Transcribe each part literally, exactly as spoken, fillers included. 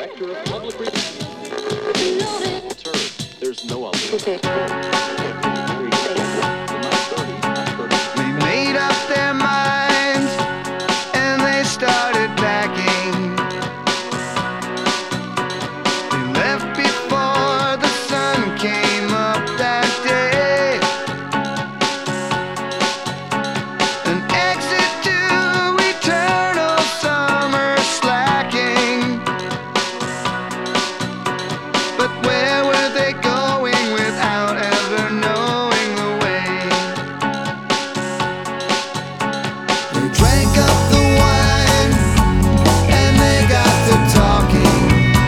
Director of Public Relations. There's no other. Okay. They made up their minds and they started packing. They left before the sun came up that day. An exit to eternal summer slacking. But where were they going without ever knowing the way? They drank up the wine and they got to talking.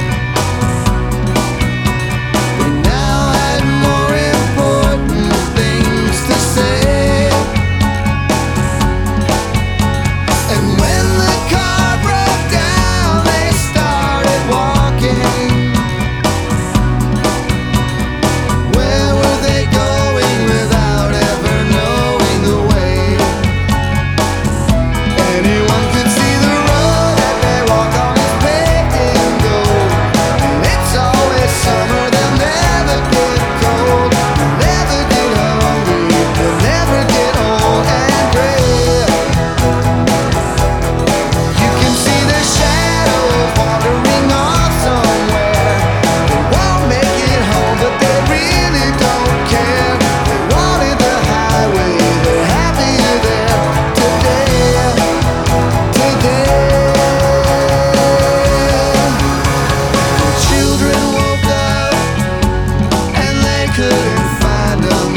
They now had more important things to say. And when the car broke down, they started walking. Where were they going without ever knowing the way? Anyone could see the road that they walk on is paved in gold. And it's always summer, they'll never get cold. They'll never get hungry, they'll never get old and gray. You can see their shadows wandering off somewhere. They won't make it home, but they really don't care. They wanted the highway, they're happier there today. Today. The children woke up and they couldn't find them.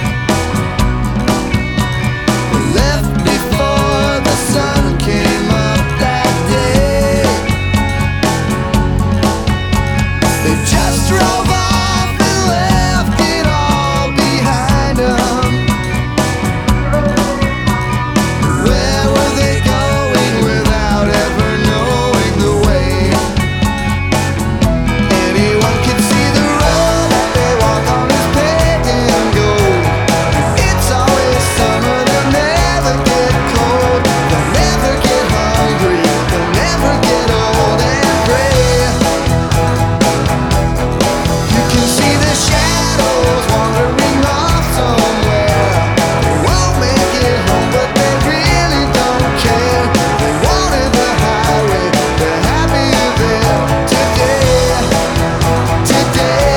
They left before the sun came up that day. They just drove off and left it all behind them. Where were they going without ever knowing the way? Anyone could see the road that they walk on is paved in gold. It's always summer, they'll never get cold. They'll never get hungry, they'll never get old and gray. You can see the shadows wandering off somewhere. They won't make it home, but they really don't care. They wanted the highway, they're happier there today. Today.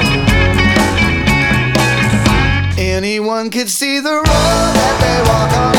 Anyone could see the road that they walk on